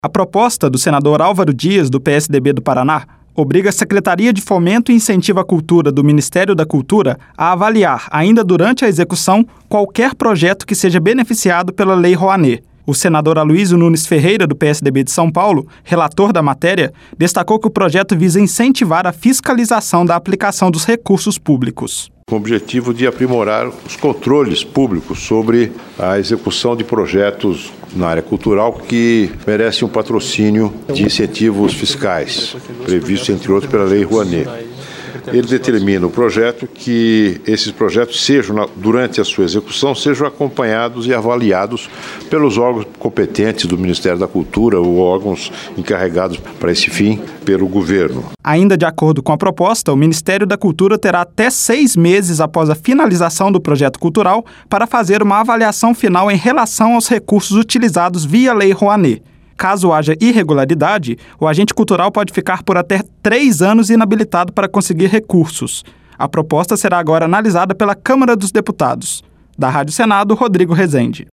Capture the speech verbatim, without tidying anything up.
A proposta do senador Álvaro Dias, do P S D B do Paraná, obriga a Secretaria de Fomento e Incentivo à Cultura do Ministério da Cultura a avaliar, ainda durante a execução, qualquer projeto que seja beneficiado pela Lei Rouanet. O senador Aloysio Nunes Ferreira, do P S D B de São Paulo, relator da matéria, destacou que o projeto visa incentivar a fiscalização da aplicação dos recursos públicos. Com o objetivo de aprimorar os controles públicos sobre a execução de projetos na área cultural que merecem um patrocínio de incentivos fiscais, previsto, entre outros, pela Lei Rouanet. Ele determina o projeto que esses projetos sejam, durante a sua execução, sejam acompanhados e avaliados pelos órgãos competentes do Ministério da Cultura ou órgãos encarregados para esse fim pelo governo. Ainda de acordo com a proposta, o Ministério da Cultura terá até seis meses após a finalização do projeto cultural para fazer uma avaliação final em relação aos recursos utilizados via Lei Rouanet. Caso haja irregularidade, o agente cultural pode ficar por até três anos inabilitado para conseguir recursos. A proposta será agora analisada pela Câmara dos Deputados. Da Rádio Senado, Rodrigo Rezende.